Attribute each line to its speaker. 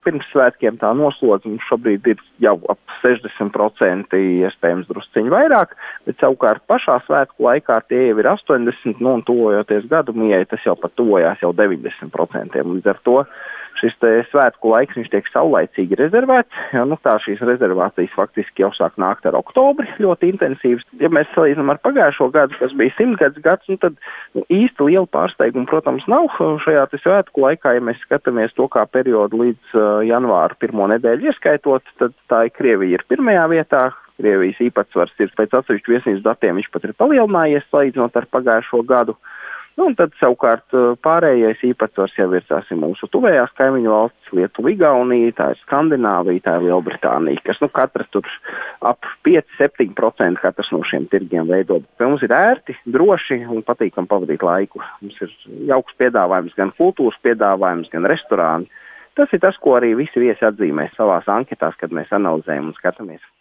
Speaker 1: Pirms svētkiem tā noslodze mums šobrīd ir jau ap 60%, iespējams drusciņi vairāk, bet savukārt pašā svētku laikā tie jau ir 80%, un tuvojoties gadu mijai, tas jau pat tuvojās jau 90%. Līdz ar to šis svētku laiks viņš tiek saulaicīgi rezervēts, jo tā šīs rezervācijas faktiski jau sāk nākt ar oktobri ļoti intensīvas. Ja mēs salīdzinām ar pagājušo gadu, kas bija 100 gads, tad īsti liela pārsteiguma, protams, nav šajā svētku laikā. Ja mēs skatāmies to kā periodu līdz janvāra pirmo nedēļu ieskaitot, tad tā ir Krievija ir pirmajā vietā. Krievijas īpatsvars ir pēc atsevišķu viesnīcu datiem, viņš pat ir palielinājies salīdzinot ar pagājušo gadu. Un tad savukārt pārējais īpatsvars jau ir mūsu tuvējās kaimiņu valstis, Lietuva, Igaunija, tā ir Skandināvija, tā ir Lielbritānija, kas katrs tur ap 5–7% katrs no šiem tirgiem veido. Mums ir ērti, droši un patīkam pavadīt laiku. Mums ir jauks piedāvājums, gan kultūras piedāvājums, gan restorāni. Tas ir tas, ko arī visi viesi atzīmē savās anketās, kad mēs analizējam un skatāmies.